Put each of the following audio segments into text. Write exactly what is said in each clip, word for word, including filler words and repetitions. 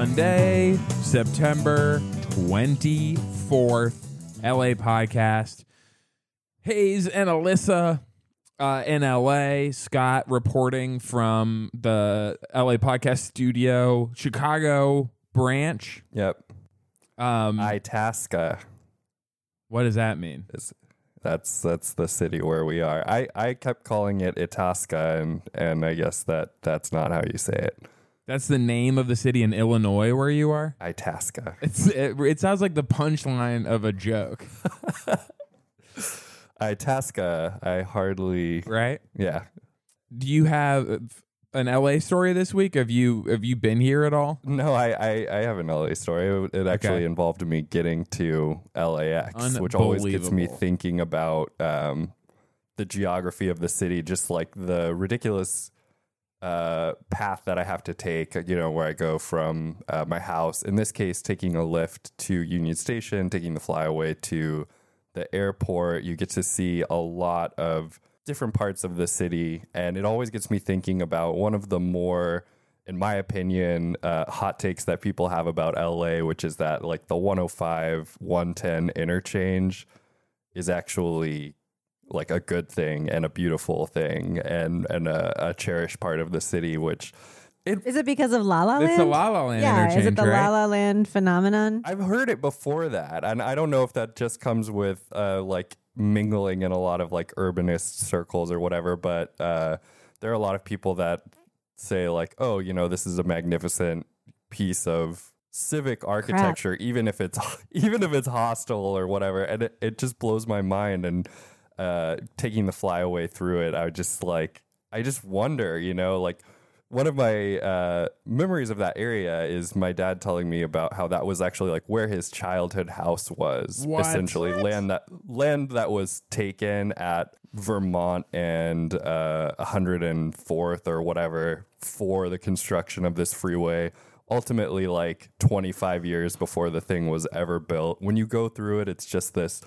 Monday, September twenty-fourth, L A podcast. Hayes and Alyssa uh, in L A. Scott reporting from the L A podcast studio, Chicago branch. Yep. Um, Itasca. What does that mean? Is that's that's the city where we are. I, I kept calling it Itasca, and and I guess that that's not how you say it. That's the name of the city in Illinois where you are? Itasca. It's it, it sounds like the punchline of a joke. Itasca. I hardly. Right? Yeah. Do you have an L A story this week? Have you have you been here at all? No, I, I, I have an L A story. It actually Okay. involved me getting to L A X, which always gets me Unbelievable. thinking about um, the geography of the city, just like the ridiculous uh, path that I have to take, you know, where I go from uh, my house, in this case, taking a lift to Union Station, taking the flyaway to the airport. You get to see a lot of different parts of the city, and it always gets me thinking about one of the more, in my opinion, uh, hot takes that people have about L A, which is that like the one oh five, one ten interchange is actually like a good thing and a beautiful thing and and a, a cherished part of the city, which Is it because of La La Land? It's the La La Land yeah, interchange, is it the right? La La Land phenomenon? I've heard it before that, and I don't know if that just comes with uh, like mingling in a lot of like urbanist circles or whatever, but uh, there are a lot of people that say like, oh, you know, this is a magnificent piece of civic architecture, even if it's even if it's hostile or whatever, and it, it just blows my mind. And uh, taking the flyaway through it, I would just like, I just wonder, you know, like. One of my uh, memories of that area is my dad telling me about how that was actually like where his childhood house was. What? Essentially, land that land that was taken at Vermont and uh, one hundred fourth or whatever for the construction of this freeway. Ultimately, like twenty-five years before the thing was ever built. When you go through it, it's just this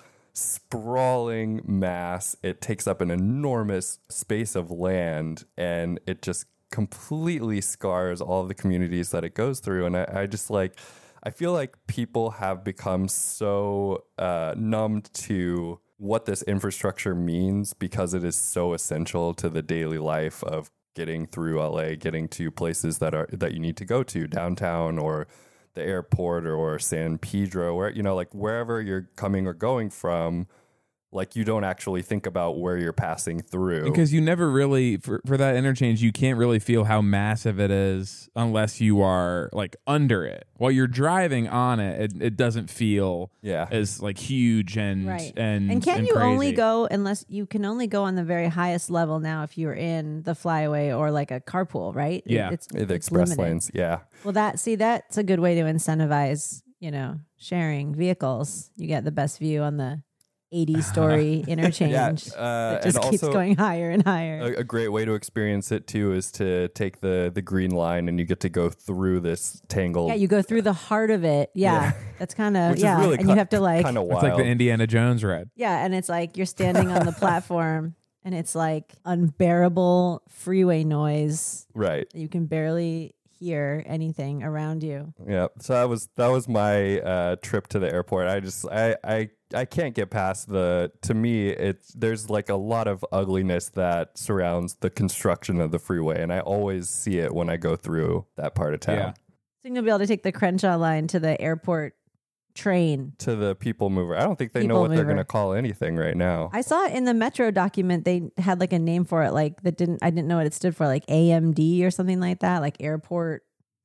sprawling mass. It takes up an enormous space of land, and it just completely scars all of the communities that it goes through. And I, I just like, I feel like people have become so uh, numbed to what this infrastructure means because it is so essential to the daily life of getting through L A, getting to places that are that you need to go to, downtown or the airport or, or San Pedro, where, you know, like wherever you're coming or going from. Like you don't actually think about where you're passing through. Because you never really, for, for that interchange, you can't really feel how massive it is unless you are like under it. While you're driving on it, it, it doesn't feel yeah. as like huge and Right. and And can and you crazy. only go unless you can only go on the very highest level now if you're in the flyaway or like a carpool, right? It- Yeah. it's, the it's express limited. lanes. Yeah. Well, that see that's a good way to incentivize, you know, sharing vehicles. You get the best view on the eighty-story interchange. Yeah, uh, that just and keeps also- going higher and higher. A, a great way to experience it too is to take the the green line and you get to go through this tangled. yeah, you go through the heart of it. Yeah, Yeah. that's kind of which yeah, is really and you have to like kind of It's wild. like the Indiana Jones ride. yeah, and it's like you're standing on the platform and it's like unbearable freeway noise. right. You can barely hear anything around you. Yeah. So that was that was my uh, trip to the airport. I just I I I can't get past the. To me, it's there's like a lot of ugliness that surrounds the construction of the freeway, and I always see it when I go through that part of town. Yeah. So you'll be able to take the Crenshaw line to the airport train. To the people mover, I don't think they know People what they're mover. going to call anything right now. I saw it in the Metro document. They had like a name for it, like that didn't. I didn't know what it stood for, like A M D or something like that, like airport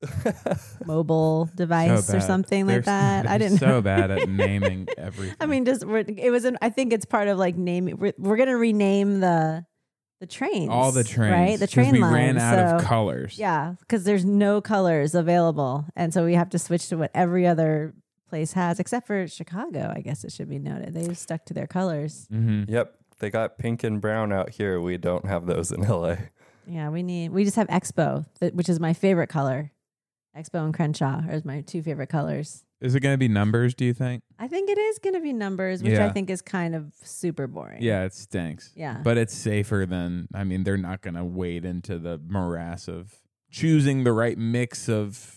mobile device So or bad. something They're like that. they're I didn't so know. bad at naming everything. I mean, just we're, it was. An, I think it's part of like naming. We're, we're gonna rename the the trains, all the trains, right? The 'cause train we line. ran out so, of colors. Yeah, because there's no colors available, and so we have to switch to what every other place has, except for Chicago. I guess it should be noted they've stuck to their colors. Mm-hmm. Yep, they got pink and brown out here. We don't have those in L A. Yeah, we need. We just have Expo, th- which is my favorite color. Expo and Crenshaw are my two favorite colors. Is it going to be numbers? Do you think? I think it is going to be numbers, which Yeah. I think is kind of super boring. Yeah, it stinks. Yeah. But it's safer than, I mean, they're not going to wade into the morass of choosing the right mix of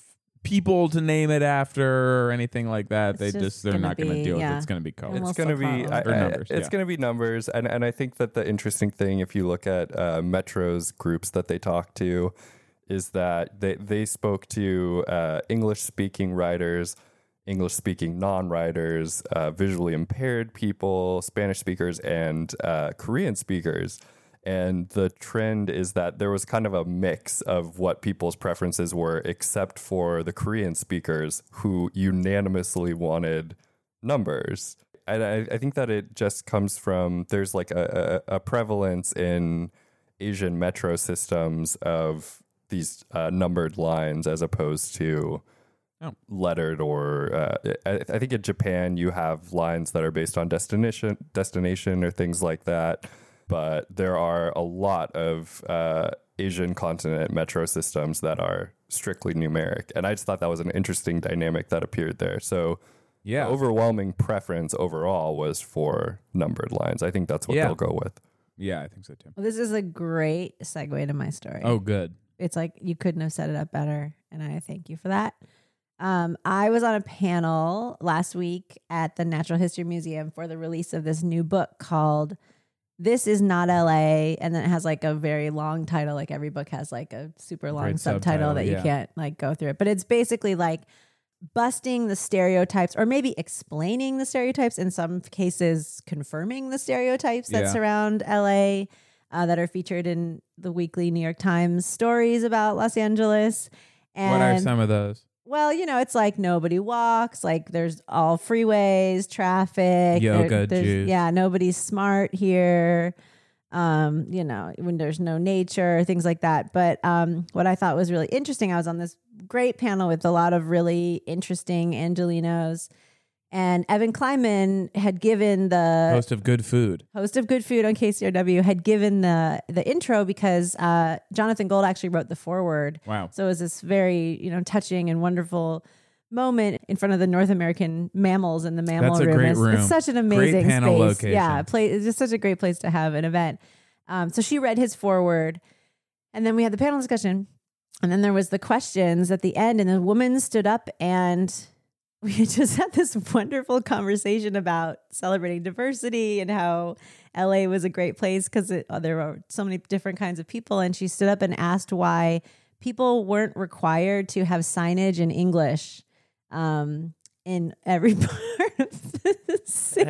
people to name it after or anything like that. It's they just just they're gonna not going to be- deal with it. yeah. It's going to be color. Almost It's going to like be Hotline. I- Or I- numbers, it's yeah. going to be numbers, and and I think that the interesting thing, if you look at uh, Metro's groups that they talk to, is that they they spoke to uh, English speaking writers, English speaking non writers, uh, visually impaired people, Spanish speakers, and uh, Korean speakers. And the trend is that there was kind of a mix of what people's preferences were, except for the Korean speakers who unanimously wanted numbers. And I, I think that it just comes from there's like a, a, a prevalence in Asian metro systems of these uh, numbered lines as opposed to Oh. lettered or uh, I, I think in Japan you have lines that are based on destination destination or things like that. But there are a lot of uh, Asian continent metro systems that are strictly numeric. And I just thought that was an interesting dynamic that appeared there. So Yeah. the overwhelming preference overall was for numbered lines. I think that's what Yeah. they'll go with. Yeah, I think so too. Well, this is a great segue to my story. Oh, good. It's like you couldn't have set it up better, and I thank you for that. Um, I was on a panel last week at the Natural History Museum for the release of this new book called This Is Not L A, and then it has like a very long title. Like every book has like a super long Great subtitle, subtitle, that yeah. you can't like go through it. But it's basically like busting the stereotypes, or maybe explaining the stereotypes, in some cases confirming the stereotypes that Yeah. surround L A, uh, that are featured in the weekly New York Times stories about Los Angeles. And What are some of those? well, you know, it's like nobody walks, like there's all freeways, traffic, Yoga there- there's- juice. yeah, nobody's smart here. Um, you know, when there's no nature, things like that. But um, what I thought was really interesting, I was on this great panel with a lot of really interesting Angelinos, and Evan Kleiman had given the Host of Good Food. host of Good Food on K C R W had given the the intro because uh, Jonathan Gold actually wrote the foreword. Wow. So it was this very, you know, touching and wonderful moment in front of the North American mammals in the mammal That's a room. great It's, room. it's such an Great amazing panel space. location. Yeah, play, it's just such a great place to have an event. Um, so she read his foreword, and then we had the panel discussion, and then there was the questions at the end, and the woman stood up, and we just had this wonderful conversation about celebrating diversity and how L A was a great place because oh, there were so many different kinds of people. And she stood up and asked why people weren't required to have signage in English um, in every part of the city.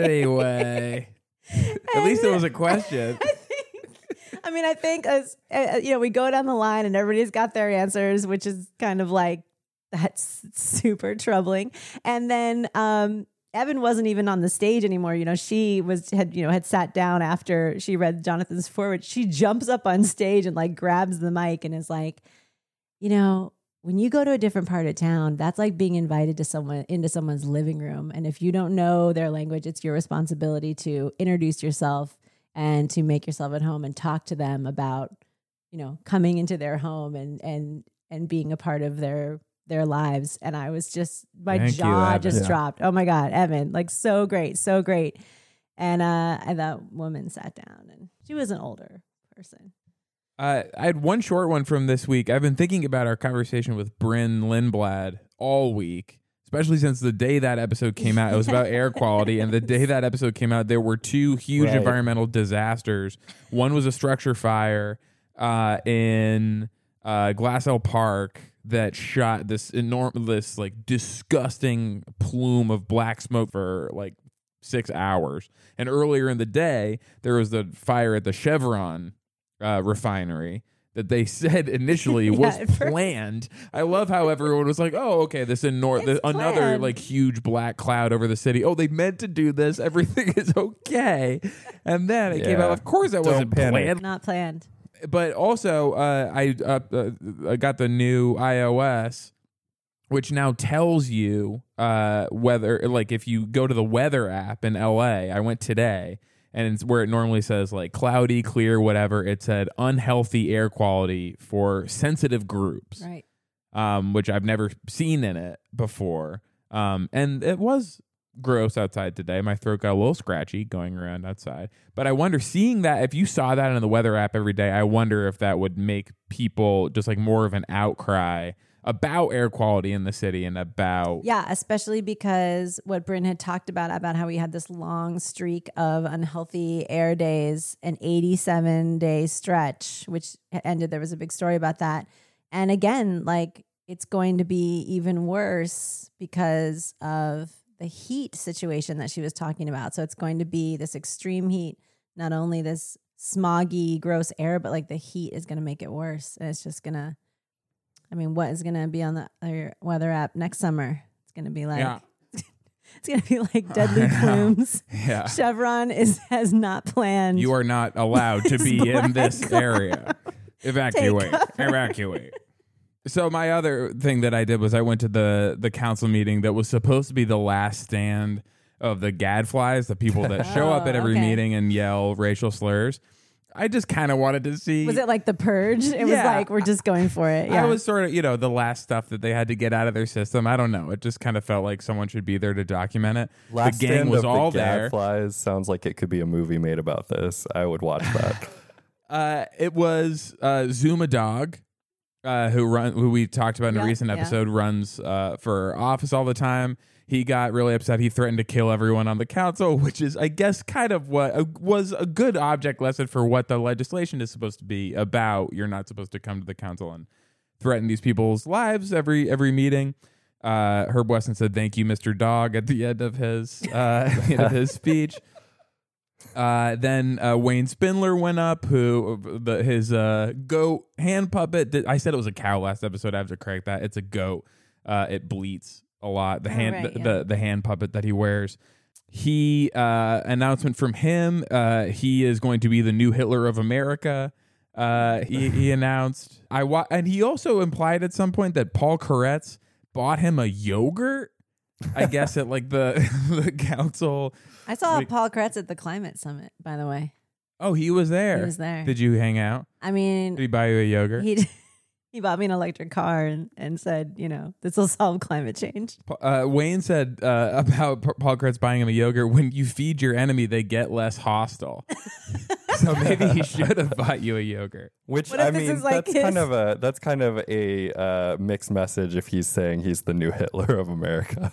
Anyway, at least it was a question. I think, I mean, I think as uh, you know, we go down the line and everybody's got their answers, which is kind of like that's super troubling. And then um, Evan wasn't even on the stage anymore. You know, she was had you know had sat down after she read Jonathan's foreword. She jumps up on stage and like grabs the mic and is like, you know, when you go to a different part of town, that's like being invited to someone into someone's living room. And if you don't know their language, it's your responsibility to introduce yourself and to make yourself at home and talk to them about, you know, coming into their home and and and being a part of their their lives. And I was just my Thank you, jaw Evan. just Yeah. dropped. Oh my God, Evan, like so great, so great. And uh and that woman sat down, and she was an older person. Uh, I had one short one from this week. I've been thinking about our conversation with Bryn Lindblad all week, especially since the day that episode came out. It was about air quality, and the day that episode came out, there were two huge Right. environmental disasters. One was a structure fire uh, in uh, Glassell Park that shot this enormous, like disgusting plume of black smoke for like six hours. And earlier in the day, there was the fire at the Chevron uh, refinery that they said initially Yeah, was at first- planned. I love how everyone was like, "Oh, okay, this in north, It's another planned. like huge black cloud over the city. Oh, they meant to do this. Everything is okay." And then it came Yeah. out. Of course, that Don't wasn't panic. planned. Not planned. But also, uh, I uh, uh, I got the new iOS, which now tells you uh, whether, like, if you go to the weather app in L A. I went today, and it's where it normally says like cloudy, clear, whatever. It said unhealthy air quality for sensitive groups, Right. um, which I've never seen in it before. Um, and it was gross outside today. My throat got a little scratchy going around outside. But I wonder, seeing that, if you saw that in the weather app every day, I wonder if that would make people just like more of an outcry about air quality in the city and about Yeah, especially because what Bryn had talked about, about how we had this long streak of unhealthy air days, an eighty-seven day stretch, which ended, there was a big story about that. And again, like it's going to be even worse because of the heat situation that she was talking about. So it's going to be this extreme heat, not only this smoggy, gross air, but like the heat is going to make it worse. And it's just going to, I mean, what is going to be on the uh, weather app next summer? It's going to be like, yeah. it's going to be like deadly plumes. Yeah. Chevron is has not planned. You are not allowed to be in this Black area. Evacuate. Evacuate. So my other thing that I did was I went to the the council meeting that was supposed to be the last stand of the gadflies, the people that show up at every okay. meeting and yell racial slurs. I just kind of wanted to see. Was it like the purge? It was Yeah. like, we're just going for it. Yeah. I was sort of, you know, the last stuff that they had to get out of their system. I don't know. It just kind of felt like someone should be there to document it. Last the gang Stand was of all the there. Gadflies sounds like it could be a movie made about this. I would watch that. Uh, it was uh, Zuma Dog, uh, who run, who we talked about in a Yeah, recent yeah. episode, runs uh, for office all the time. He got really upset. He threatened to kill everyone on the council, which is, I guess, kind of what uh, was a good object lesson for what the legislation is supposed to be about. You're not supposed to come to the council and threaten these people's lives every every meeting. Uh, Herb Weston said, "Thank you, Mister Dog," at the end of his uh, at the end of his speech. Uh, then uh, Wayne Spindler went up, who the, his uh, goat hand puppet. Did, I said it was a cow last episode. I have to correct that. It's a goat. Uh, it bleats a lot. The Oh, hand, right, the, yeah. the the hand puppet that he wears. He uh, announcement from him. Uh, he is going to be the new Hitler of America. Uh, he, he announced. I wa- and he also implied at some point that Paul Koretz bought him a yogurt. I guess at like the the council. I saw like- Paul Kretz at the climate summit, by the way. Oh, he was there. He was there. Did you hang out? I mean, Did he buy you a yogurt? he he bought me an electric car and, and said, you know, this will solve climate change. Uh, Wayne said uh, about P- Paul Kretz buying him a yogurt, when you feed your enemy, they get less hostile. So maybe he should have bought you a yogurt. Which What if I this mean, is like that's his- kind of a that's kind of a uh, mixed message if he's saying he's the new Hitler of America.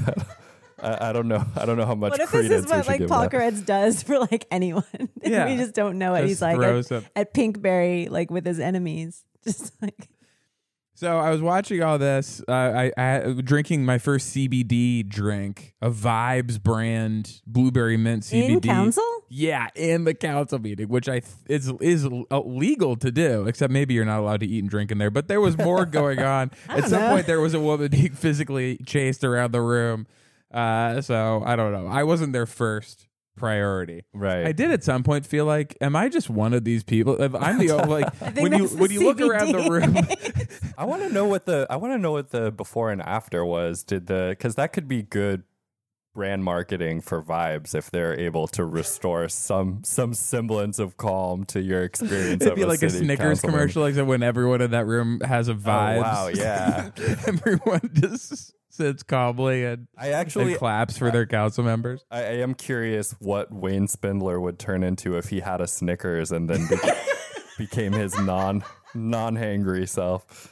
I, I don't know. I don't know how much What if this credence is we what should like give Paul that. Koretz does for like anyone? And Yeah. we just don't know it. Just He's like throws at, up- at Pinkberry, like with his enemies. Just like So I was watching all this. Uh, I, I drinking my first C B D drink, a Vibes brand blueberry mint C B D. in council? Yeah, in the council meeting, which I th- is is illegal to do, except maybe you're not allowed to eat and drink in there. But there was more going on. At don't some know. point, there was a woman being physically chased around the room. Uh, so I don't know. I wasn't their first priority. Right. I did at some point feel like, am I just one of these people? If I'm the only, like think when you that's the when you look C B D. around the room. I want to know what the I want to know what the before and after was. Did the because that could be good brand marketing for Vibes if they're able to restore some some semblance of calm to your experience. It'd of be like a city Snickers councilman. commercial, like when everyone in that room has a Oh, vibe. wow, yeah. Everyone just sits calmly and, I actually and claps for their council members. I, I am curious what Wayne Spindler would turn into if he had a Snickers and then be- became his non non hangry self.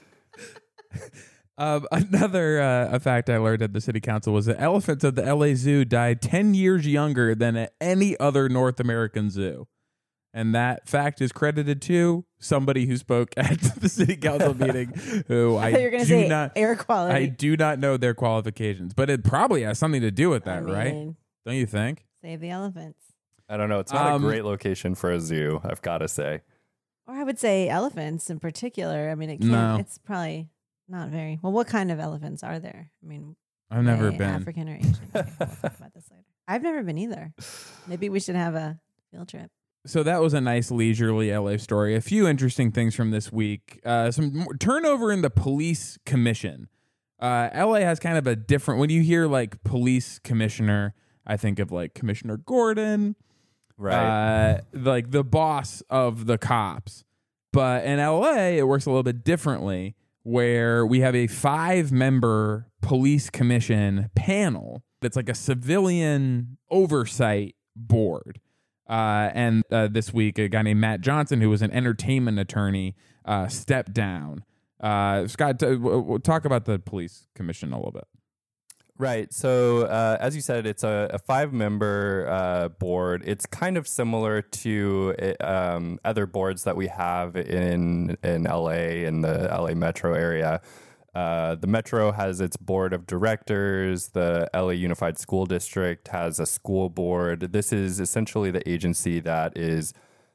Um, another uh, a fact I learned at the city council was that elephants at the L A Zoo died ten years younger than at any other North American zoo. And that fact is credited to somebody who spoke at the city council meeting who I, I thought you were going to do say not air quality. I do not know their qualifications, but it probably has something to do with that, I right? mean, Don't you think? Save the elephants. I don't know. It's not Um, a great location for a zoo, I've got to say. Or I would say elephants in particular. I mean, it can't, No. it's probably not very well. What kind of elephants are there? I mean, I've never they been. African or Asian. Okay, we'll talk about this later. I've never been either. Maybe we should have a field trip. So that was a nice leisurely L A story. A few interesting things from this week. Uh, some more turnover in the police commission. Uh, L A has kind of a different. When you hear like police commissioner, I think of like Commissioner Gordon, Right. uh, like the boss of the cops. But in L A, it works a little bit differently, where we have a five-member police commission panel that's like a civilian oversight board. Uh, and uh, this week, a guy named Matt Johnson, who was an entertainment attorney, uh, stepped down. Uh, Scott, t- w- w- talk about the police commission a little bit. Right. So, uh, as you said, it's a, a five-member uh, board. It's kind of similar to um, other boards that we have in in L A, in the L A metro area. Uh, the metro has its board of directors. The L A Unified School District has a school board. This is essentially the agency that is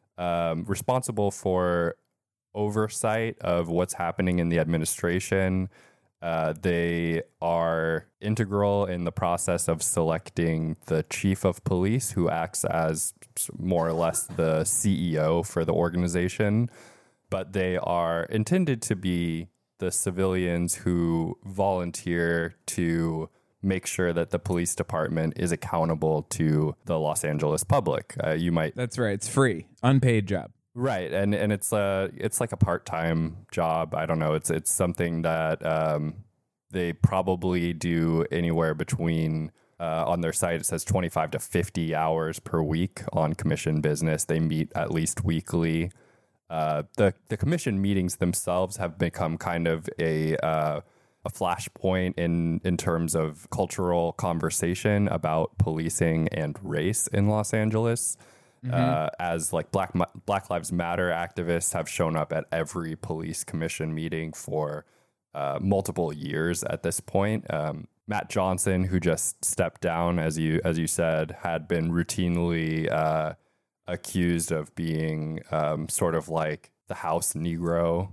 um, responsible for oversight of what's happening in the administration. Uh, they are integral in the process of selecting the chief of police, who acts as more or less the C E O for the organization. But they are intended to be the civilians who volunteer to make sure that the police department is accountable to the Los Angeles public. Uh, you might That's right. It's free, unpaid job. Right, and and it's a it's like a part time job. I don't know. It's it's something that um, they probably do anywhere between uh, on their site. It says twenty five to fifty hours per week on commission business. They meet at least weekly. Uh, the the commission meetings themselves have become kind of a uh, a flashpoint in in terms of cultural conversation about policing and race in Los Angeles. Mm-hmm. Uh, as like Black Black Lives Matter activists have shown up at every police commission meeting for uh, multiple years at this point. Um, Matt Johnson, who just stepped down, as you as you said, had been routinely uh, accused of being um, sort of like the House Negro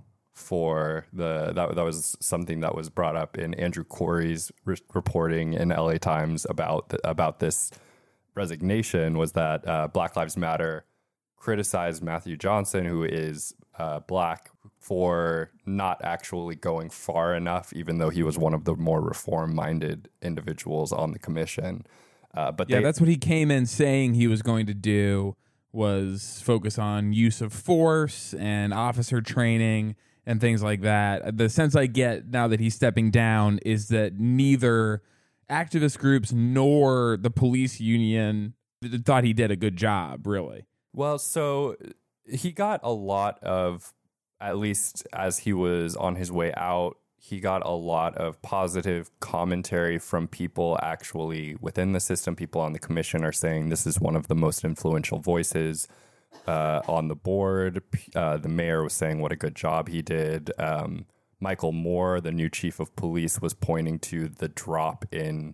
for the that that was something that was brought up in Andrew Corey's re- reporting in L A Times about the, about this resignation, was that uh, Black Lives Matter criticized Matthew Johnson, who is uh, black, for not actually going far enough, even though he was one of the more reform-minded individuals on the commission. Uh, but yeah, they, that's what he came in saying he was going to do, was focus on use of force and officer training and things like that. The sense I get now that he's stepping down is that neither activist groups nor the police union thought he did a good job, really. Well, so he got a lot of, at least as he was on his way out, he got a lot of positive commentary from people actually within the system. People on the commission are saying this is one of the most influential voices uh, on the board. Uh, the mayor was saying what a good job he did. Um, Michael Moore, the new chief of police, was pointing to the drop in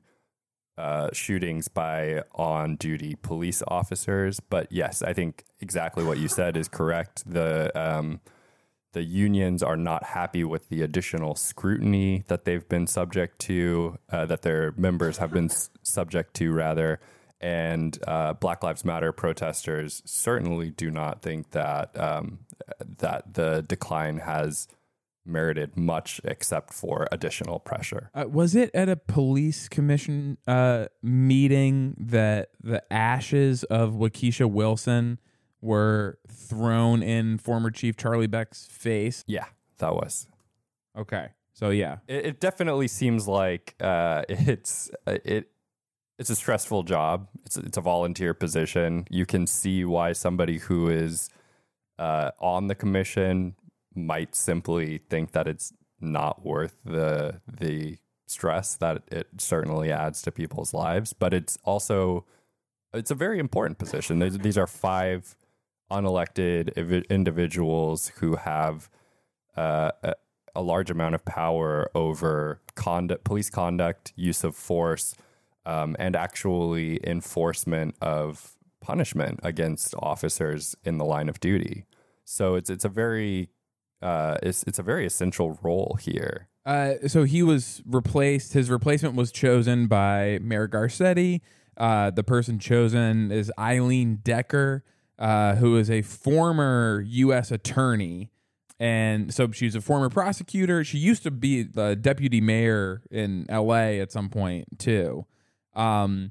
uh, shootings by on-duty police officers. But yes, I think exactly what you said is correct. The um, the unions are not happy with the additional scrutiny that they've been subject to, uh, that their members have been s- subject to, rather. And uh, Black Lives Matter protesters certainly do not think that um, that the decline has merited much except for additional pressure. Uh, was it at a police commission uh, meeting that the ashes of Waukesha Wilson were thrown in former Chief Charlie Beck's face? Yeah, that was. Okay, so yeah. It, it definitely seems like uh, it's it it's a stressful job. It's it's a volunteer position. You can see why somebody who is uh, on the commission might simply think that it's not worth the the stress that it certainly adds to people's lives. But it's also, it's a very important position. These, these are five unelected ev- individuals who have uh, a, a large amount of power over conduct, police conduct, use of force, um, and actually enforcement of punishment against officers in the line of duty. So it's it's a very Uh, it's it's a very essential role here. Uh, so he was replaced. His replacement was chosen by Mayor Garcetti. Uh, the person chosen is Eileen Decker, uh, who is a former U S attorney, and so she's a former prosecutor. She used to be the deputy mayor in L A at some point too. Um,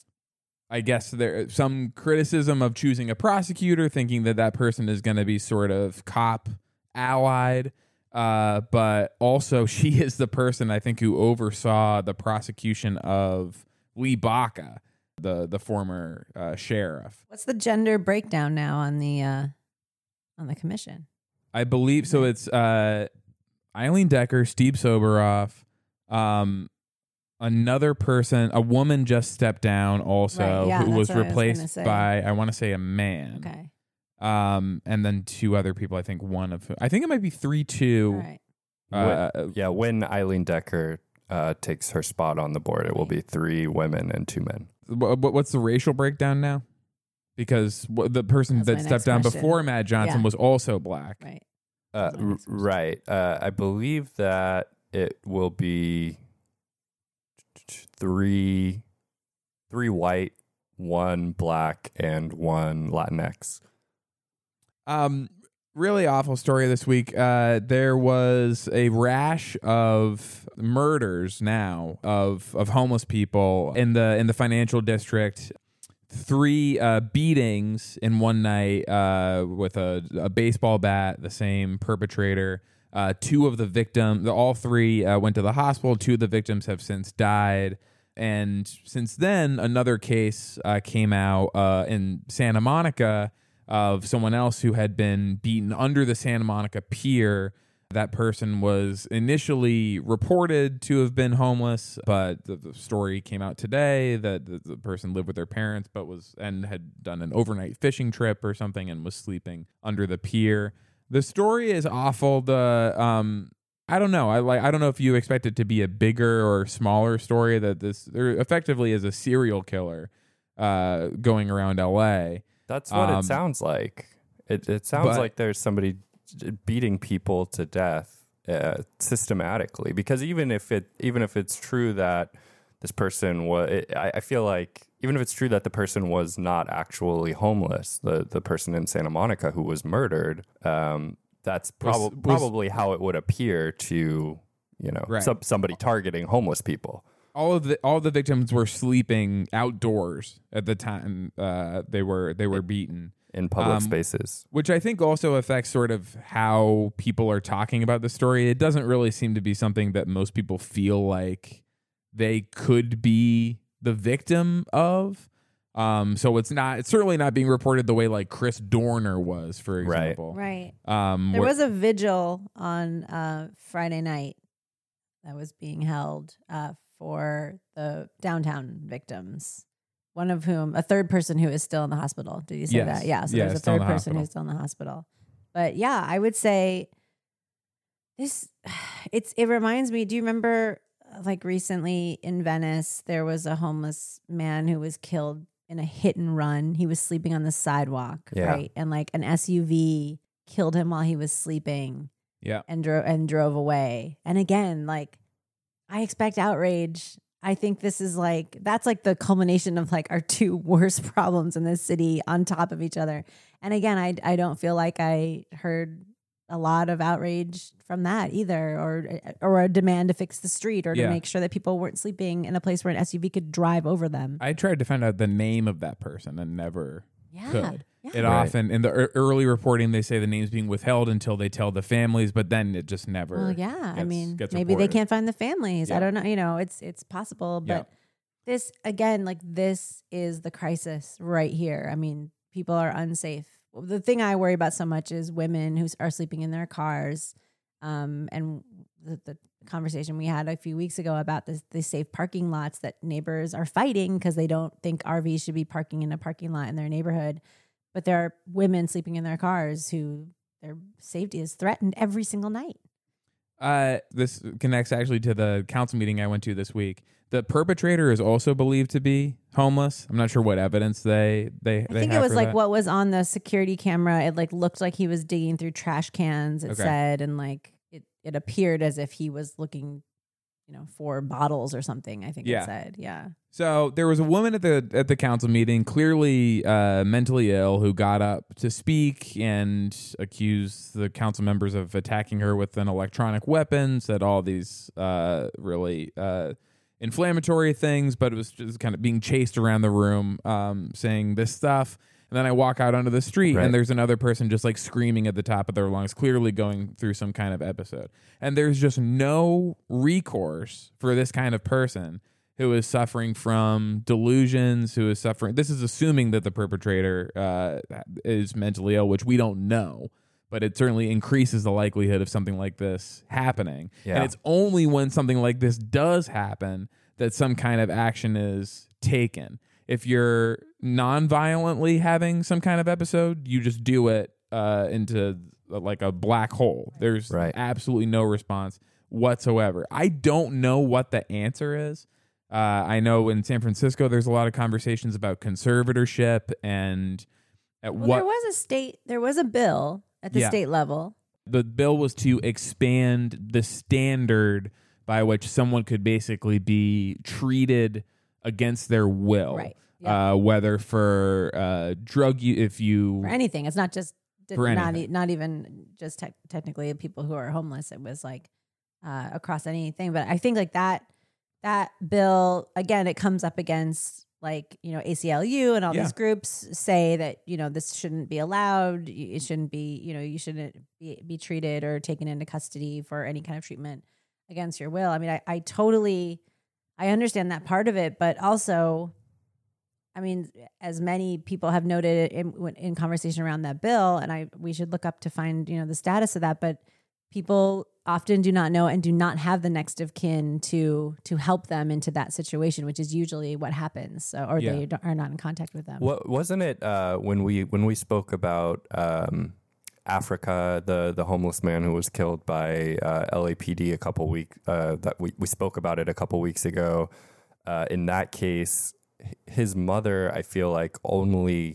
I guess there's some criticism of choosing a prosecutor, thinking that that person is going to be sort of cop allied, uh, but also she is the person I think who oversaw the prosecution of Lee Baca, the the former uh, sheriff. What's the gender breakdown now on the uh, on the commission? I believe so. It's uh, Eileen Decker, Steve Soberoff, um, another person, a woman just stepped down also, Right, yeah, who that's was what I was gonna replaced say. by, I want to say, a man. Okay. Um, and then two other people, I think one of whom, I think it might be three two. All right. Uh, When- yeah, when Eileen Decker uh, takes her spot on the board, it will be three women and two men. wh- wh- what's the racial breakdown now? Because wh- the person That's that my stepped next down question. before Matt Johnson Yeah. was also black. Right. Uh, That's my r- next question. right. Uh, I believe that it will be three, three white, one black, and one Latinx. Um, really awful story this week. Uh, there was a rash of murders now of of homeless people in the in the financial district. Three uh, beatings in one night uh, with a, a baseball bat. The same perpetrator. Uh, two of the victims, all three uh, went to the hospital. Two of the victims have since died. And since then, another case uh, came out uh, in Santa Monica of someone else who had been beaten under the Santa Monica Pier. That person was initially reported to have been homeless, but the, the story came out today that the, the person lived with their parents, but was and had done an overnight fishing trip or something and was sleeping under the pier. The story is awful. The um, I don't know. I like. I don't know if you expect it to be a bigger or smaller story. That this there effectively is a serial killer uh, going around L A. That's what Um, it sounds like. It it sounds but- like there's somebody beating people to death uh, systematically. Because even if it even if it's true that this person was, it, I, I feel like even if it's true that the person was not actually homeless, the the person in Santa Monica who was murdered, um, that's prob- Was- was- probably how it would appear to you know Right. some, somebody targeting homeless people. All of the all of the victims were sleeping outdoors at the time uh, they were they were beaten. In public Um, spaces. Which I think also affects sort of how people are talking about the story. It doesn't really seem to be something that most people feel like they could be the victim of. Um, so it's not. It's certainly not being reported the way like Chris Dorner was, for Right. example. Right. Um, There where- was a vigil on uh, Friday night that was being held uh, for the downtown victims. One of whom, a third person who is still in the hospital. Did you say Yes. that? Yeah. So Yeah, there's a still in third the person hospital. who's still in the hospital. But yeah, I would say this. It's. It reminds me. Do you remember, uh, like recently in Venice, there was a homeless man who was killed in a hit and run. He was sleeping on the sidewalk, Yeah. right? And like an S U V killed him while he was sleeping yeah. and drove and drove away. And again, like I expect outrage. I think this is like that's like the culmination of like our two worst problems in this city on top of each other. And again, I I don't feel like I heard a lot of outrage from that either, or or a demand to fix the street or to Yeah. make sure that people weren't sleeping in a place where an S U V could drive over them. I tried to find out the name of that person and never yeah. could. Yeah. It Right. often in the ear- early reporting they say the name's being withheld until they tell the families, but then it just never. Well, yeah. I gets- mean, gets maybe they reported. can't find the families. Yeah. I don't know. You know, it's it's possible, but Yeah. this again, like this is the crisis right here. I mean, people are unsafe. The thing I worry about so much is women who are sleeping in their cars, um, and the, the conversation we had a few weeks ago about this, the safe parking lots that neighbors are fighting because they don't think R Vs should be parking in a parking lot in their neighborhood. But there are women sleeping in their cars who their safety is threatened every single night. Uh, this connects actually to the council meeting I went to this week. The perpetrator is also believed to be homeless. I'm not sure what evidence they they. I they think it have was for like that. what was on the security camera. It like looked like he was digging through trash cans. It Okay. said, and like it, it appeared as if he was looking, you know, for bottles or something. I think Yeah. it said, yeah. So there was a woman at the at the council meeting, clearly uh, mentally ill, who got up to speak and accused the council members of attacking her with an electronic weapon. Said all these uh, really uh, inflammatory things, but it was just kind of being chased around the room, um, saying this stuff. And then I walk out onto the street, Right. and there's another person just like screaming at the top of their lungs, clearly going through some kind of episode. And there's just no recourse for this kind of person who is suffering from delusions, who is suffering. This is assuming that the perpetrator uh, is mentally ill, which we don't know. but it certainly increases the likelihood of something like this happening. Yeah. And it's only when something like this does happen that some kind of action is taken. If you're non-violently having some kind of episode, you just do it uh, into like a black hole. There's Right. absolutely no response whatsoever. I don't know what the answer is. Uh, I know in San Francisco, there's a lot of conversations about conservatorship and at Well, what there was a state, there was a bill at the Yeah. state level. the bill was to expand the standard by which someone could basically be treated against their will. Right. Yeah. Uh, whether for uh, drug use, if you For anything. It's not just For not, anything. e- not even just tech technically people who are homeless. It was like uh, across anything. But I think like that that bill, again, it comes up against like, you know, A C L U and all Yeah. these groups say that, you know, this shouldn't be allowed. Y- It shouldn't be, you know, you shouldn't be, be treated or taken into custody for any kind of treatment against your will. I mean, I, I totally, I understand that part of it, but also, I mean, as many people have noted in, in conversation around that bill, and I we should look up to find, you know, the status of that, but people often do not know and do not have the next of kin to to help them into that situation, which is usually what happens, so, or Yeah. they don't- are not in contact with them. What wasn't it uh, when we when we spoke about um, Africa, the the homeless man who was killed by uh, L A P D a couple week uh, that we we spoke about it a couple weeks ago. Uh, in that case, h- his mother, I feel like, only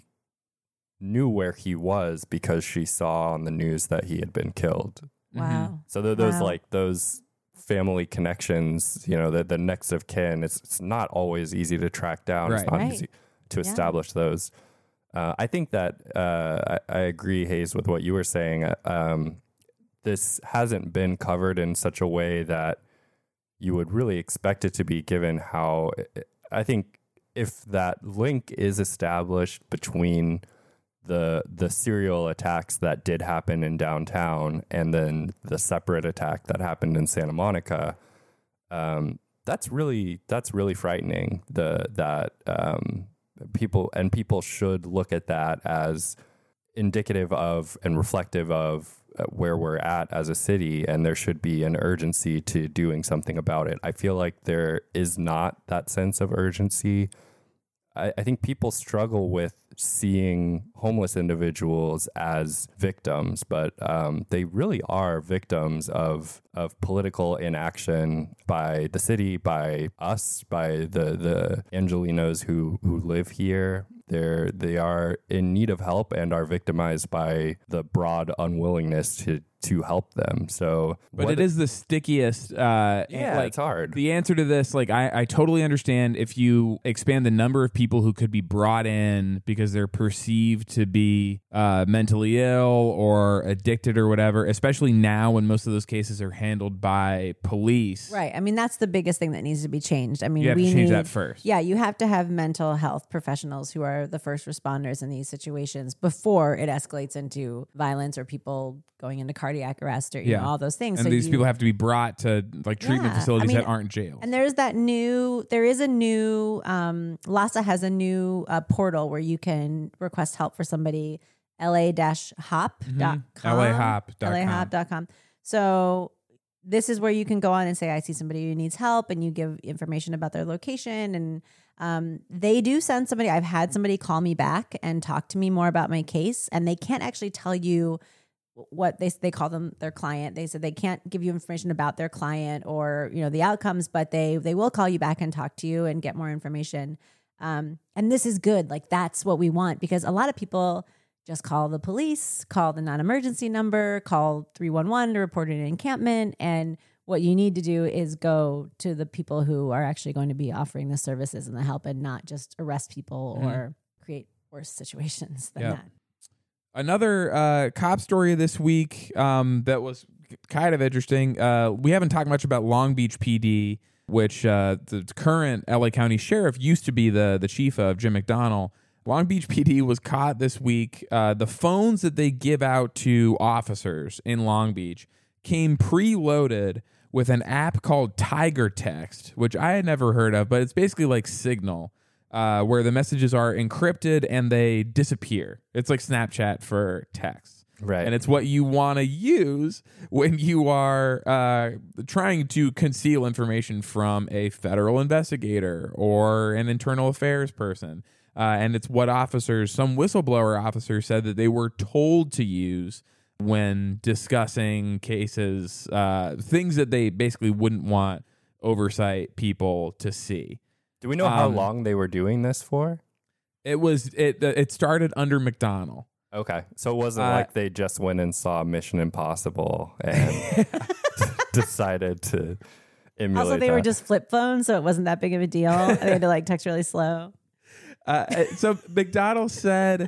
knew where he was because she saw on the news that he had been killed. Wow. So th- those Wow. like those family connections, you know, the the next of kin. It's it's not always easy to track down. It's Right. not Right. easy to Yeah. establish those. Uh, I think that uh, I, I agree, Hayes, with what you were saying. Uh, Um, this hasn't been covered in such a way that you would really expect it to be, given how I think if that link is established between the the serial attacks that did happen in downtown and then the separate attack that happened in Santa Monica, um, that's really that's really frightening. The that um, people and people should look at that as indicative of and reflective of uh, where we're at as a city, and there should be an urgency to doing something about it. I feel like there is not that sense of urgency. I, I think people struggle with seeing homeless individuals as victims, but um, they really are victims of of political inaction by the city, by us, by the the Angelinos who who live here. They're they are in need of help and are victimized by the broad unwillingness to to help them. So, But what- it is the stickiest. Uh, yeah, like, it's hard. The answer to this, like, I, I totally understand if you expand the number of people who could be brought in because they're perceived to be uh, mentally ill or addicted or whatever, especially now when most of those cases are handled by police. Right. I mean, that's the biggest thing that needs to be changed. I mean, You have we to change need, that first. Yeah, you have to have mental health professionals who are the first responders in these situations before it escalates into violence or people going into cardiac arrest or you Yeah. know all those things. And So these you- people have to be brought to like treatment Yeah, facilities I mean, that aren't jails. And there's that new, there is a new, um, LASA has a new uh, portal where you can request help for somebody, L A hop dot com. L A hop dot com. L A hop dot com. So this is where you can go on and say, I see somebody who needs help, and you give information about their location. And um, they do send somebody, I've had somebody call me back and talk to me more about my case, and they can't actually tell you what they they call them their client. They said they can't give you information about their client or you know the outcomes, but they they will call you back and talk to you and get more information. Um, and this is good. Like that's what we want, because a lot of people just call the police, call the non-emergency number, call three one one to report an encampment. And what you need to do is go to the people who are actually going to be offering the services and the help, and not just arrest people Mhm. or create worse situations than Yeah. that. Another uh, cop story this week um, that was kind of interesting. Uh, we haven't talked much about Long Beach P D, which uh, the current L A County Sheriff used to be the, the chief of, Jim McDonnell. Long Beach P D was caught this week. Uh, the phones that they give out to officers in Long Beach came preloaded with an app called Tiger Text, which I had never heard of, but it's basically like Signal. Uh, where the messages are encrypted and they disappear. It's like Snapchat for text. Right. And it's what you want to use when you are uh, trying to conceal information from a federal investigator or an internal affairs person. Uh, and it's what officers, some whistleblower officers said that they were told to use when discussing cases, uh, things that they basically wouldn't want oversight people to see. Do we know how Um, long they were doing this for? It was it it started under McDonnell. Okay. So it wasn't Uh, like they just went and saw Mission Impossible and decided to emulate Also, they were that. just flip phones, so it wasn't that big of a deal. They had to like text really slow. Uh, so McDonnell said,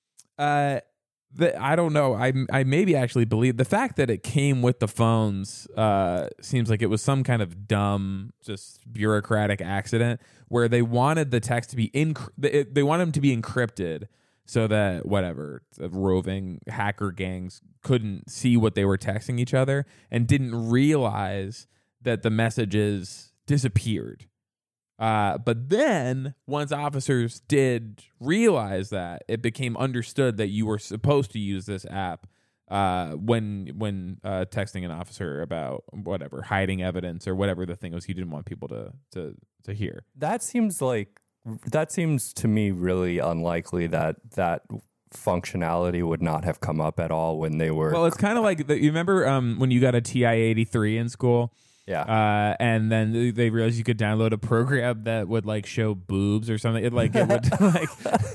uh, that I don't know. I I maybe actually believe the fact that it came with the phones. Uh, seems like it was some kind of dumb, just bureaucratic accident where they wanted the text to be inc- they, they wanted them to be encrypted so that whatever the roving hacker gangs couldn't see what they were texting each other and didn't realize that the messages disappeared. Uh, but then once officers did realize that, it became understood that you were supposed to use this app uh, when when uh, texting an officer about whatever, hiding evidence or whatever the thing was you didn't want people to to to hear. That seems like that seems to me really unlikely that that functionality would not have come up at all when they were. Well, it's kind of like the, you remember um, when you got a T I eighty-three in school. Yeah. Uh, and then they- they realized you could download a program that would like show boobs or something. It like it would like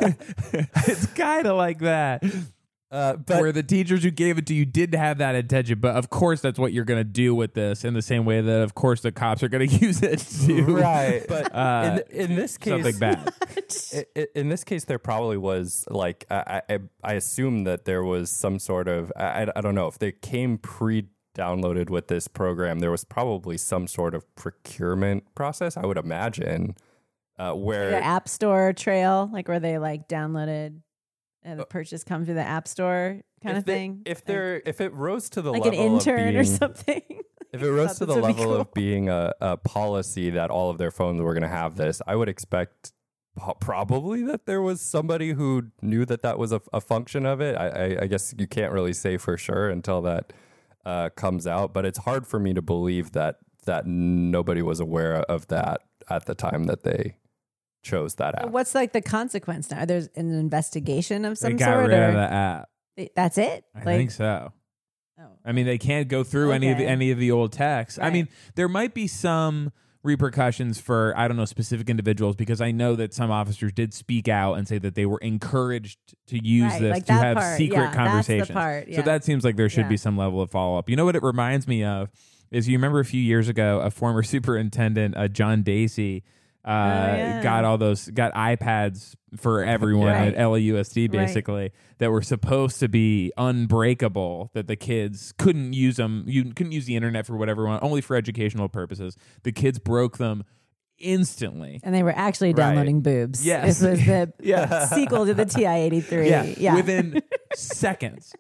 it's kind of like that. Uh, but Where the teachers who gave it to you did have that intention, but of course that's what you're gonna do with this. In the same way that of course the cops are gonna use it to right. But uh, in, in this case, something bad. I- I- in this case, there probably was like I, I I assume that there was some sort of I, I don't know if they came pre-downloaded with this program. There was probably some sort of procurement process, I would imagine, uh, where The App Store trail, like where they like downloaded and the purchase come through the App Store kind if of they- thing. If there if it rose to the like an level intern of being, or something. if it rose thought to the this would be level of cool. being a, a policy that all of their phones were going to have this, I would expect po- probably that there was somebody who knew that that was a, a function of it. I, I, I guess you can't really say for sure until that uh, comes out, but it's hard for me to believe that that nobody was aware of that at the time that they chose that app. What's like the consequence now? There's an investigation of They some got sort, rid or of the app. that's it? I like, think so. oh. I mean, they can't go through any of the, Okay. any of the old texts. I Right. mean, there might be some repercussions for I don't know specific individuals because I know that some officers did speak out and say that they were encouraged to use Right, this like to that have part. secret Yeah, that's the conversations. part, So yeah. that seems like there should Yeah. be some level of follow up. You know what it reminds me of is you remember a few years ago a former superintendent, uh, John Dacey, uh, yeah. got all those got iPads for everyone Right. at L A U S D Right. basically that were supposed to be unbreakable, that the kids couldn't use them. You couldn't use the internet for whatever you want, only for educational purposes. The kids broke them instantly. And they were actually Right. downloading boobs. Yes. This was the Yeah. sequel to the T I eighty-three. Yeah, Yeah. within seconds.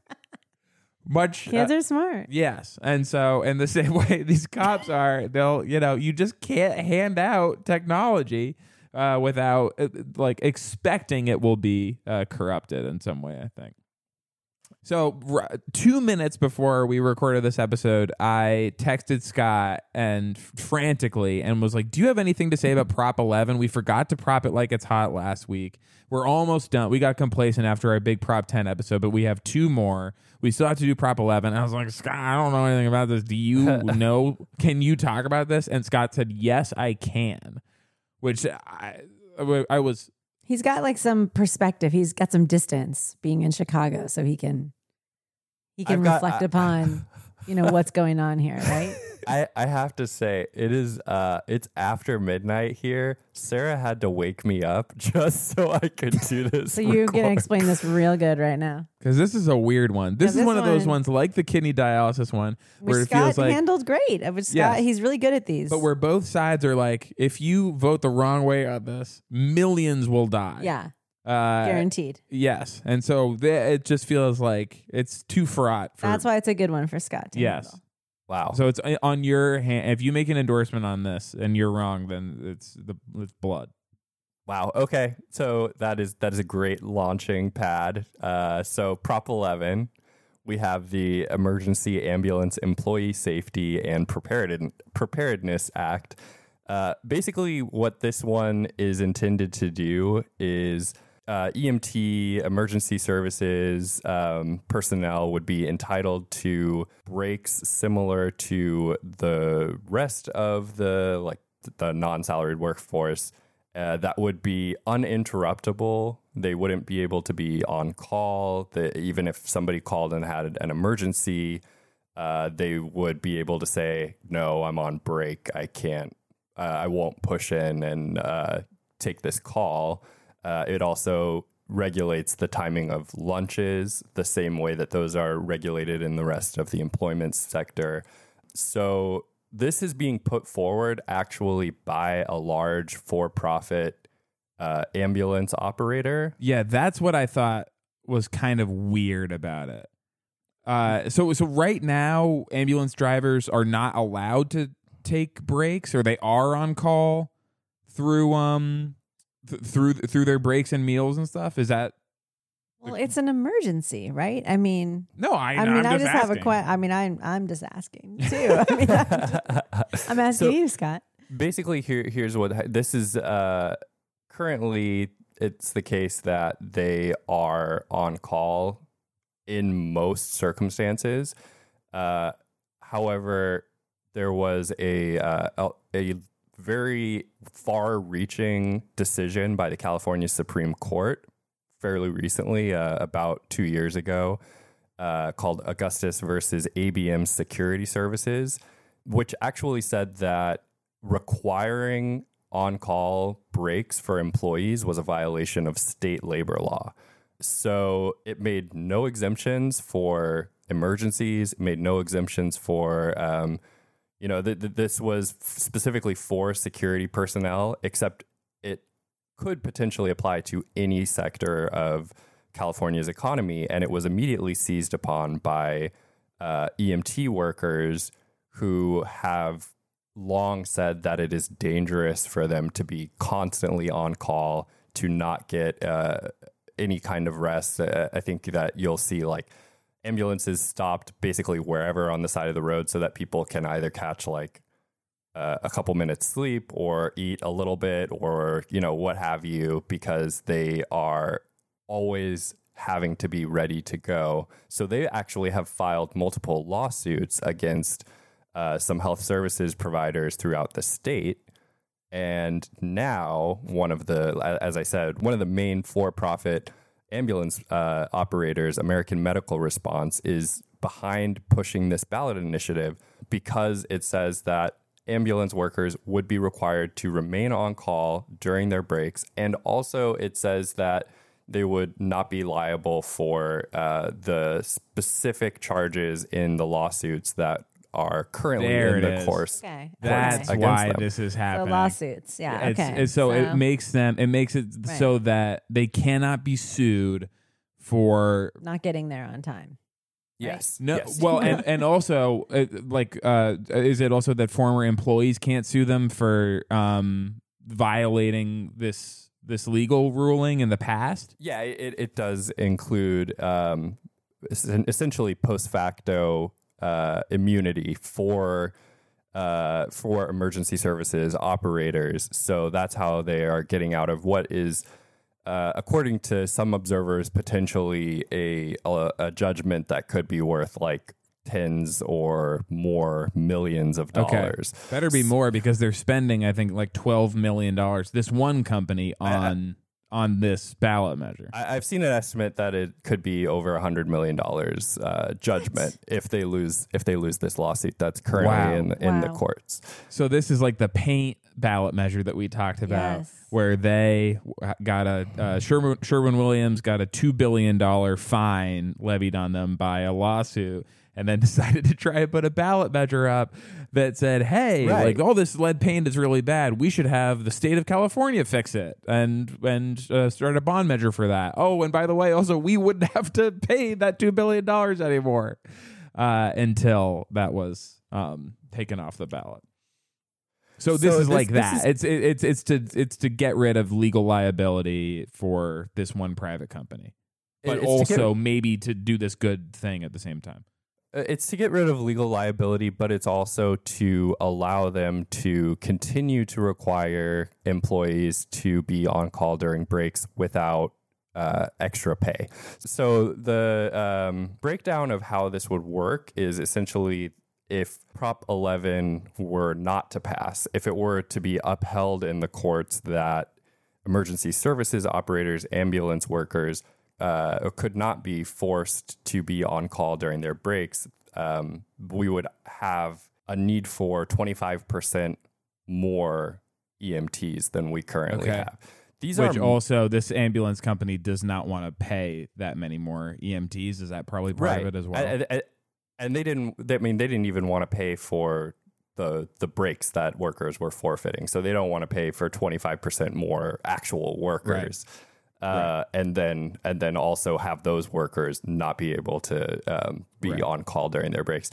Much uh, Kids are smart. yes, and so in the same way these cops are, they'll you know you just can't hand out technology uh, without uh, like expecting it will be uh, corrupted in some way. I think. So r- two minutes before we recorded this episode, I texted Scott and f- frantically and was like, "Do you have anything to say about Prop eleven? We forgot to prop it like it's hot last week. We're almost done. We got complacent after our big Prop ten episode, but we have two more. We still have to do Prop eleven." I was like, "Scott, I don't know anything about this. Do you know? Can you talk about this?" And Scott said, "Yes, I can," which I, I was He's got like some perspective. He's got some distance being in Chicago, so he can he can I've got- reflect I- upon you know what's going on here, right? I, I have to say it is uh it's after midnight here. Sarah had to wake me up just so I could do this. So you're gonna record. explain this real good right now. because this is a weird one. This Yeah, is this one of those one- ones like the kidney dialysis one Which where it Scott feels like. handled great. Which Scott, Yes. he's really good at these. But where both sides are like, if you vote the wrong way on this, millions will die. yeah, Uh, guaranteed. Yes. And so th- it just feels like it's too fraught. For, That's why it's a good one for Scott. To Yes. handle. Wow. So it's uh, on your hand. If you make an endorsement on this and you're wrong, then it's the it's blood. Wow. Okay. So that is that is a great launching pad. Uh, so Prop eleven, we have the Emergency Ambulance Employee Safety and Prepared- Preparedness Act. Uh, basically, what this one is intended to do is uh, E M T, emergency services um, personnel would be entitled to breaks similar to the rest of the like the non-salaried workforce. Uh, that would be uninterruptible. They wouldn't be able to be on call. The, even if somebody called and had an emergency, uh, they would be able to say, no, I'm on break. I can't, uh, I won't push in and uh, take this call. Uh, it also regulates the timing of lunches the same way that those are regulated in the rest of the employment sector. So this is being put forward actually by a large for-profit uh, ambulance operator. Yeah, that's what I thought was kind of weird about it. Uh, so, so right now, ambulance drivers are not allowed to take breaks, or they are on call through um th- through through their breaks and meals and stuff. Is that? Well, it's an emergency, right? I mean, No, I. I mean, I'm I just just have a asking. question. I mean, I'm I'm just asking too. I mean, I'm, just, I'm asking So- you, Scott. Basically, here here's what this is. Uh, currently, it's the case that they are on call in most circumstances. Uh, however, there was a uh, a a very far-reaching decision by the California Supreme Court fairly recently, uh, about two years ago, uh, called Augustus versus A B M Security Services, which actually said that requiring on-call breaks for employees was a violation of state labor law. So it made no exemptions for emergencies, it made no exemptions for, um, you know, th- th- this was specifically for security personnel, except it could potentially apply to any sector of California's economy. And it was immediately seized upon by uh, E M T workers who have long said that it is dangerous for them to be constantly on call, to not get uh, any kind of rest. Uh, I think that you'll see like ambulances stopped basically wherever on the side of the road so that people can either catch like uh, a couple minutes sleep or eat a little bit or, you know, what have you, because they are always having to be ready to go. So they actually have filed multiple lawsuits against uh, some health services providers throughout the state. And now one of the, as I said, one of the main for-profit ambulance uh, operators, American Medical Response, is behind pushing this ballot initiative because it says that ambulance workers would be required to remain on call during their breaks. And also it says that they would not be liable for uh, the specific charges in the lawsuits that are currently There in it the is. course. Okay. That's okay. against why them. this is So happening. lawsuits. Yeah. It's, okay. it's so, it makes them. It makes it Right. so that they cannot be sued for not getting there on time. Yes. no. yes. Well, and and also uh, like, uh, is it also that former employees can't sue them for um, violating this this legal ruling in the past? Yeah, it, it does include um, es- essentially post facto uh, immunity for uh, for emergency services operators. So that's how they are getting out of what is, uh, according to some observers, potentially a, a a judgment that could be worth like tens or more millions of dollars. Okay. Better be more, because they're spending, I think, like twelve million dollars. This one company on on this ballot measure. I, I've seen an estimate that it could be over a hundred million dollars uh, judgment if they lose if they lose this lawsuit that's currently Wow. in in the Wow. courts. So this is like the paint ballot measure that we talked about, Yes. where they got a uh, Sherwin, Sherwin Williams got a two billion dollar fine levied on them by a lawsuit, and then decided to try to put a ballot measure up that said, "Hey, Right. like, all this lead paint is really bad. We should have the state of California fix it and and uh, start a bond measure for that. Oh, and by the way, also we wouldn't have to pay that two billion dollars anymore." Uh, until that was um, taken off the ballot. So this So is this- like this that. is- It's it, it's it's to it's to get rid of legal liability for this one private company, but It's to get- also maybe to do this good thing at the same time. Uh, It's to get rid of legal liability, but it's also to allow them to continue to require employees to be on call during breaks without uh, extra pay. So the um, breakdown of how this would work is essentially if Prop eleven were not to pass, if it were to be upheld in the courts that emergency services operators, ambulance workers, Uh, could not be forced to be on call during their breaks, um, we would have a need for twenty-five percent more E M Ts than we currently Okay. have. These Which are also, this ambulance company does not want to pay that many more E M Ts. Is that probably part right, of it as well? and, and, and they didn't. They, I mean, they didn't even want to pay for the the breaks that workers were forfeiting. So they don't want to pay for twenty-five percent more actual workers. Uh, Right. and then and then also have those workers not be able to um, be Right. on call during their breaks.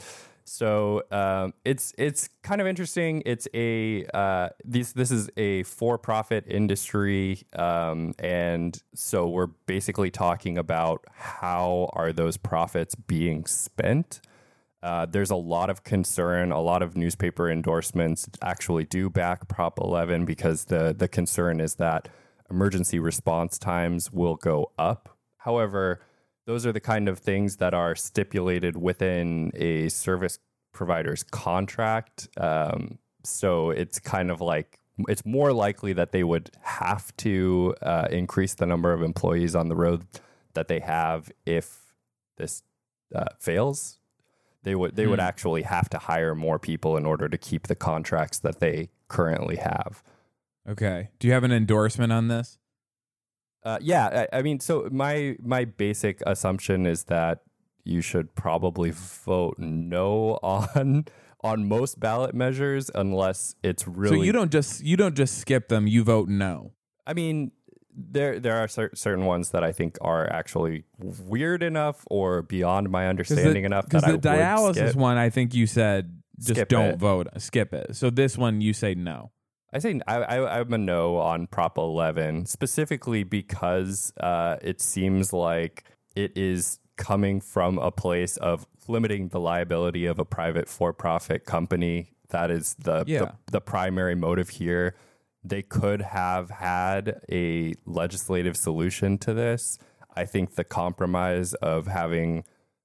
So um, it's it's kind of interesting. It's a uh, this this is a for profit industry, um, and so we're basically talking about how are those profits being spent. Uh, there's a lot of concern. A lot of newspaper endorsements actually do back Prop eleven because the the concern is that emergency response times will go up. However, those are the kind of things that are stipulated within a service provider's contract. Um, so it's kind of like, it's more likely that they would have to uh, increase the number of employees on the road that they have if this uh, fails. They would they would Hmm. actually have to hire more people in order to keep the contracts that they currently have. Okay. Do you have an endorsement on this? Uh, yeah, I, I mean, so my my basic assumption is that you should probably vote no on on most ballot measures unless it's really. So you don't just you don't just skip them. You vote no. I mean, there there are cer- certain ones that I think are actually weird enough or beyond my understanding enough that Because I the would dialysis skip. one, I think you said just Skip don't it. vote, skip it. So this one, you say no. I say I, I, I'm a no on Prop eleven, specifically because uh, it seems like it is coming from a place of limiting the liability of a private for-profit company. That is the, Yeah. the the primary motive here. They could have had a legislative solution to this. I think the compromise of having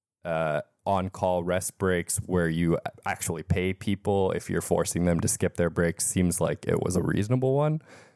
uh, on-call rest breaks where you actually pay people if you're forcing them to skip their breaks seems like it was a reasonable one.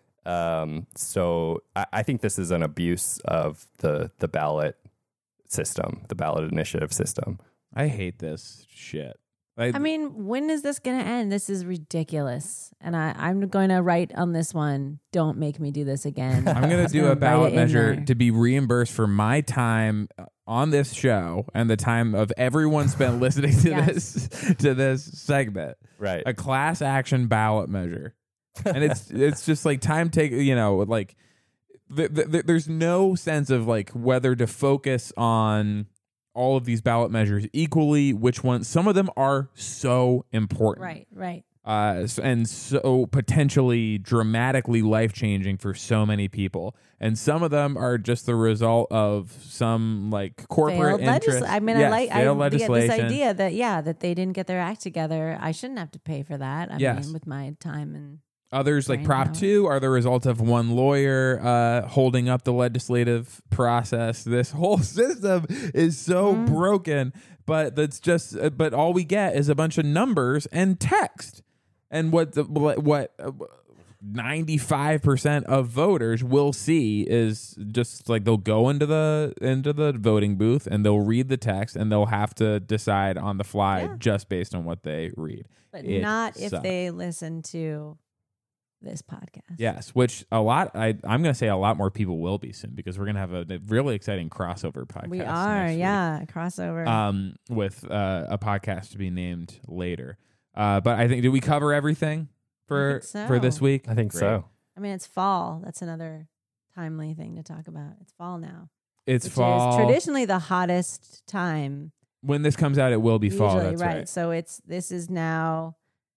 Um, so I, I think this is an abuse of the the ballot system, the ballot initiative system. I hate this shit. I, I mean, when is this going to end? This is ridiculous. And I, I'm going to write on this one, don't make me do this again. I'm going to Just do gonna a write ballot it in measure there. to be reimbursed for my time on this show and the time of everyone spent listening to Yes. this to this segment. Right. A class action ballot measure, and it's it's just like time take. You know, like th- th- th- there's no sense of like whether to focus on all of these ballot measures equally. Which ones? Some of them are so important, Right, right. uh, s- and so potentially dramatically life changing for so many people. And some of them are just the result of some like corporate Failed interest. legisl- I mean, Yes, I like I failed get this legislation. idea that, yeah, that they didn't get their act together. I shouldn't have to pay for that. I Yes. mean, with my time and Others, like brain Prop power. two, are the result of one lawyer uh, holding up the legislative process. This whole system is so Mm. broken, but that's just. uh, But all we get is a bunch of numbers and text, and what the what. what uh, ninety-five percent of voters will see is just like they'll go into the into the voting booth and they'll read the text and they'll have to decide on the fly Yeah. just based on what they read. but It not if sucks. they listen to this podcast. Yes, which a lot I I'm going to say a lot more people will be soon because we're going to have a, a really exciting crossover podcast. We are, next week. yeah, crossover. Um with uh, a podcast to be named later. Uh but I think did we cover everything for think for this so. week? I think Great. so. I mean, it's fall. That's another timely thing to talk about. It's fall now. It's which fall. is traditionally the hottest time. When this comes out it will be fall, Usually, that's right. right. So it's this is now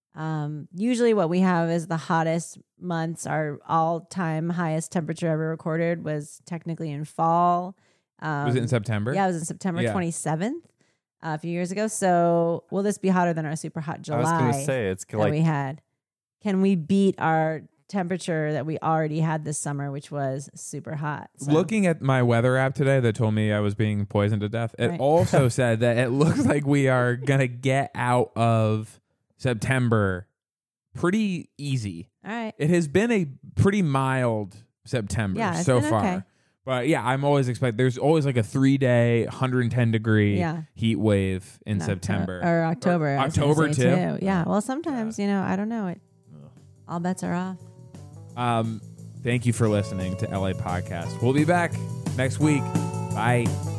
Um, usually what we have is the hottest months. Our all-time highest temperature ever recorded was technically in fall. Um, Was it in September? Yeah, it was in September Yeah. twenty-seventh uh, a few years ago. So will this be hotter than our super hot July I was going to say, it's that like we had? Can we beat our temperature that we already had this summer, which was super hot? So, Looking at my weather app today that told me I was being poisoned to death, it Right. also said that it looks like we are going to get out of September pretty easy. all right. It has been a pretty mild September Yeah, it's so been far. okay. But yeah, I'm always expect there's always like a three day, one hundred ten degree Yeah. heat wave in In Octo- September. or October. Or I was gonna October say, too? Yeah. Well, sometimes, you know, I don't know. It all bets are off. Um, thank you for listening to L A Podcast. We'll be back next week. Bye.